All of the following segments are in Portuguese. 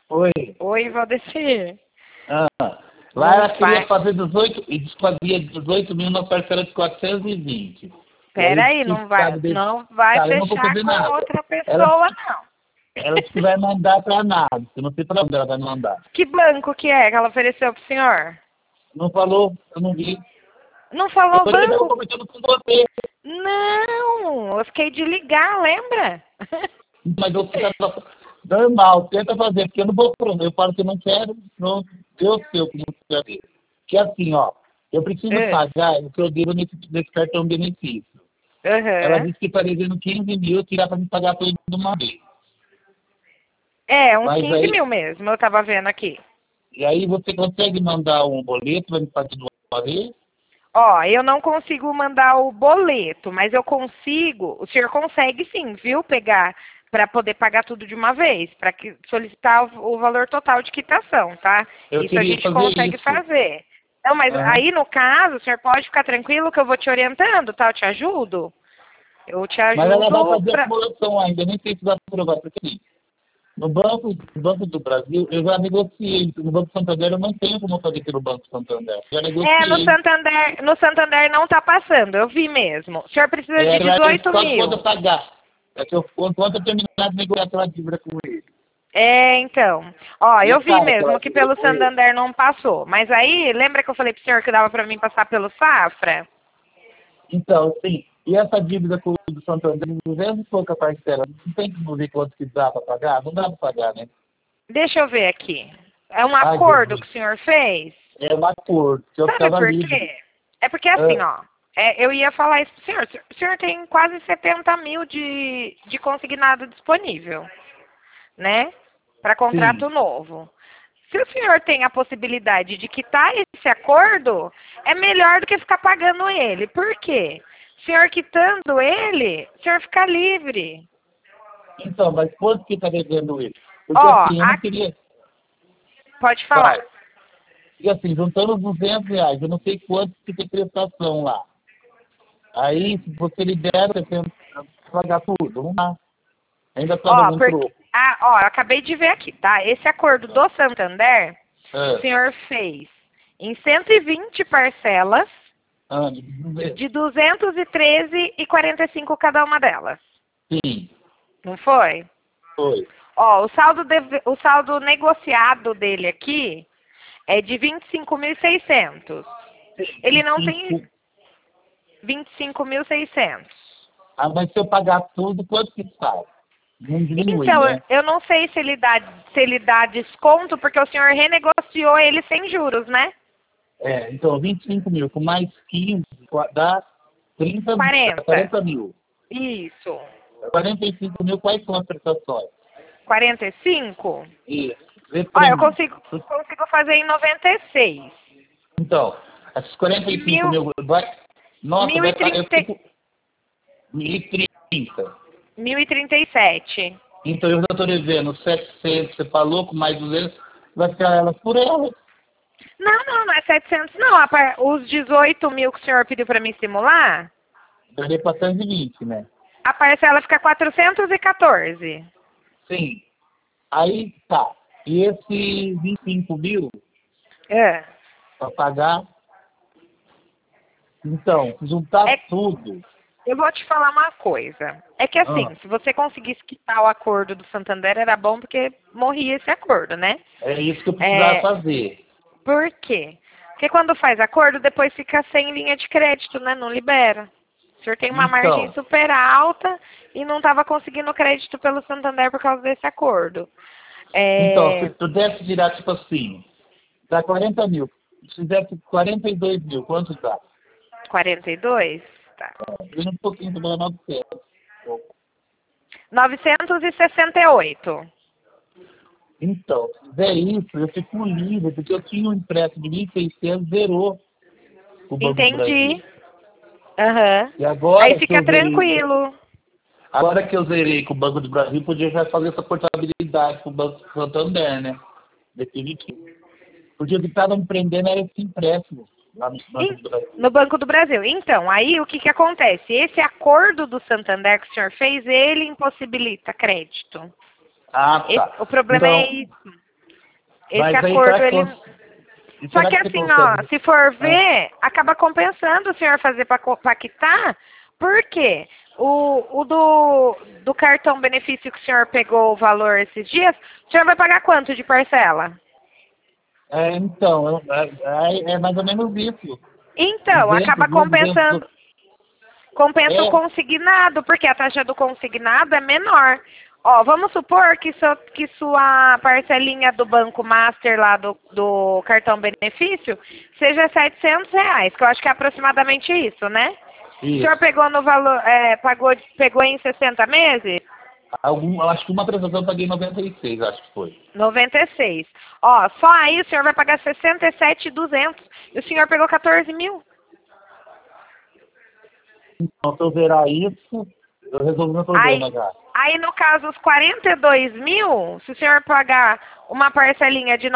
Oi. Oi, Valdecir. Lá ela queria fazer 18, e fazia 18 mil na parcela de 420. Peraí, não vai eu não vou fechar fazer com nada. outra pessoa, não. Ela disse que vai mandar para nada. Eu não sei para onde ela vai mandar. Que banco que é que ela ofereceu pro senhor? Não falou, eu não vi. Não falou o Eu estava banco? conversando com você. Não, eu fiquei de ligar, lembra? Mas eu ficava normal, tenta fazer, porque eu não vou pronto. Eu falo que eu não quero, pronto. Eu sei o que não quero ver. Que assim, ó, eu preciso pagar o que eu devo nesse cartão benefício. Ela disse que está devendo 15 mil, tirar para me pagar tudo de uma vez. É, uns Mas 15 aí, mil mesmo, eu tava vendo aqui. E aí você consegue mandar um boleto para me fazer de uma vez? Ó, eu não consigo mandar o boleto, mas eu consigo, o senhor consegue sim, viu, pegar, para poder pagar tudo de uma vez, para solicitar o valor total de quitação, tá? Eu Isso a queria gente fazer consegue isso. fazer. Não, mas aí no caso, o senhor pode ficar tranquilo que eu vou te orientando, tá? Eu te ajudo. Eu te Mas ela vai ajudo fazer pra... acumulação ainda, nem sei se vai aprovar, porque assim, no Banco do Brasil, eu já negociei. No Banco Santander, eu não tenho como fazer pelo Banco Santander. Já É, negociei. no Santander não tá passando, eu vi mesmo. O senhor precisa de 18 Só quando eu mil. pagar. É que quando eu terminar de negociar aquela dívida com ele. É, então. Ó, E eu vi sabe aquela mesmo que dívida pelo com ele? Santander não passou. Mas aí, lembra que eu falei pro senhor que dava pra mim passar pelo Safra? Então, sim. E essa dívida com o do Santander, 200 e pouca parcela, não tem como ver quanto que dá para pagar? Não dá para pagar, né? Deixa eu ver aqui. É um Ai, acordo Jesus. que o senhor fez? É um acordo, que eu Sabe ficava por livre. quê? É porque assim, ó. Eu ia falar isso pro senhor. O senhor tem quase 70 mil de consignado disponível, né? Para Sim. contrato novo. Se o senhor tem a possibilidade de quitar esse acordo, é melhor do que ficar pagando ele. Por quê? O senhor quitando ele, o senhor fica livre. Então, mas quanto que está devendo ele? Porque Ó, assim, eu não queria... pode falar. Vai. E assim, juntando os R$ 200, eu não sei quanto que tem prestação lá. Aí, se você libera, você tem que pagar tudo. Não dá. Ainda sobra Ó, algum troco. eu acabei de ver aqui, tá? Esse acordo do Santander, o Ah, senhor fez em 120 parcelas de 213,45 cada uma delas. sim, Não foi? foi. Ó, o saldo negociado dele aqui é de 25.600. Ele não tem 25.600. Mas se eu pagar tudo, quanto que sai? Não diminui, Então, né? eu não sei se ele dá desconto, porque o senhor renegociou ele sem juros, né? Então, 25 mil com mais 15 dá 40. 40 mil. Isso. 45 mil, quais são as prestações? 45? Isso. Vê Ó, pra eu mim. consigo fazer em 96. Então, esses 45 Mil, mil, nossa, mil e eu trinta, fico 1.030. 1037. Então, eu já estou devendo 700, você falou, com mais 200, vai ficar elas por elas. Não é 700 não. Os 18 mil que o senhor pediu para me estimular, Daria 420, né? a parcela fica 414. Sim. Aí, tá. E esse 25 mil, É. para pagar, então, se juntar É, tudo. eu vou te falar uma coisa. É que assim, se você conseguisse quitar o acordo do Santander, era bom porque morria esse acordo, né? É isso que eu precisava fazer. Por quê? Porque quando faz acordo, depois fica sem linha de crédito, né? Não libera. O senhor tem uma margem Então, super alta e não estava conseguindo crédito pelo Santander por causa desse acordo. se pudesse tirar, tipo assim, dá 40 mil. Se fizesse 42 mil, quanto dá? 42? Tá. Um pouquinho do 900. 968. Então, se fizer isso, eu fico livre, porque eu tinha um empréstimo de 1.600, zerou o Banco do Brasil. Entendi. Aham. E Aí agora que fica eu zerei, tranquilo. com o Banco do Brasil, podia já fazer essa portabilidade com o Banco Santander, né? Definitivo. Porque o que estava me prendendo era esse empréstimo lá no Banco do Brasil. No Banco do Brasil. Então, aí o que acontece? Esse acordo do Santander que o senhor fez, ele impossibilita crédito. Ah, tá. O problema Então, é isso. Esse Mas aí, acordo, será que ele... e Só será que você assim, ó, consegue? se for ver, acaba compensando o senhor fazer para quitar, por quê? Do cartão benefício que o senhor pegou o valor esses dias, o senhor vai pagar quanto de parcela? Então, é mais ou menos isso. Então, 200, acaba 200, compensa o é, consignado, porque a taxa do consignado é menor. Ó, vamos supor que sua parcelinha do Banco Master lá do cartão benefício seja R$ 700, que eu acho que é aproximadamente isso, né? O senhor isso. pegou no valor, pegou em 60 meses? Acho que uma prestação eu paguei 96, acho que foi. 96. Ó, só aí o senhor vai pagar 67.200 e o senhor pegou 14 mil. Então, se eu zerar isso, eu resolvo meu problema já. Aí, no caso, os 42 mil, se o senhor pagar uma parcelinha de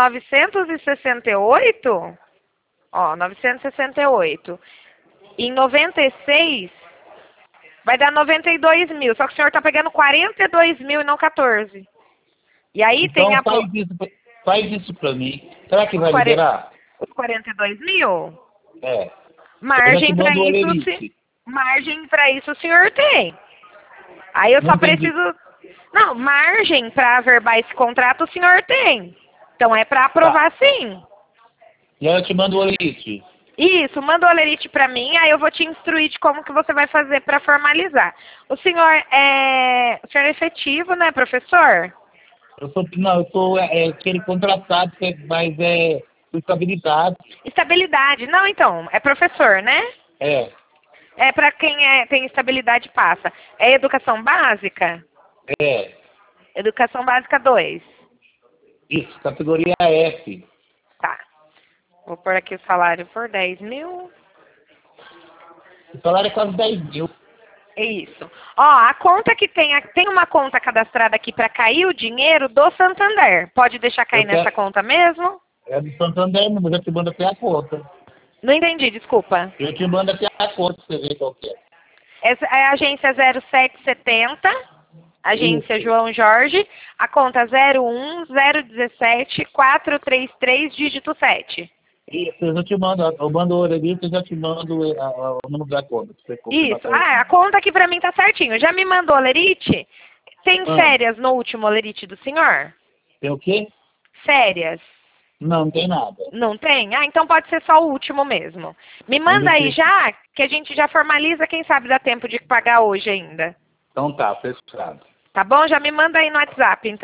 968, ó, 968, em 96, vai dar 92 mil, só que o senhor está pegando 42 mil e não 14. E aí tem Então, faz isso pra mim. Será que os, vai liberar? os 42 mil? É. Eu já te Margem para mando o isso, olerite. margem para isso o senhor tem. Aí eu Não só entendi. preciso. Não, margem para averbar esse contrato o senhor tem. Então é para Tá. aprovar sim. E aí eu te mando o olerite. Isso, manda o olerite para mim, aí eu vou te instruir de como que você vai fazer para formalizar. O senhor é efetivo, né, professor? Não, eu sou aquele contratado, mas com estabilidade. Estabilidade. Não, então, é professor, né? É, É para quem tem estabilidade passa. É educação básica? é. Educação básica 2. Isso, categoria F. Tá. Vou pôr aqui o salário por 10 mil. O salário é quase 10 mil. É isso. Ó, a conta que tem uma conta cadastrada aqui para cair o dinheiro do Santander. Pode deixar cair Eu nessa quero, conta mesmo? é do Santander, mas eu te mando até a conta. Não entendi, desculpa. Eu te mando até a conta pra você ver qual que é. Essa é a agência 0770, agência Isso. João Jorge, a conta 01017 433, dígito 7. Isso, eu mando o olerite e já te mando o número da conta, pra você confirmar Isso. Ah, a certinho. conta aqui para mim tá certinho. Já me mandou o lerite? Tem Ah, férias no último lerite do senhor? tem o quê? Férias? Não tem nada. Não tem? Ah, então pode ser só o último mesmo. Me manda aí já, que a gente já formaliza, quem sabe dá tempo de pagar hoje ainda. Então tá, fechado. Tá bom? Já me manda aí no WhatsApp, então.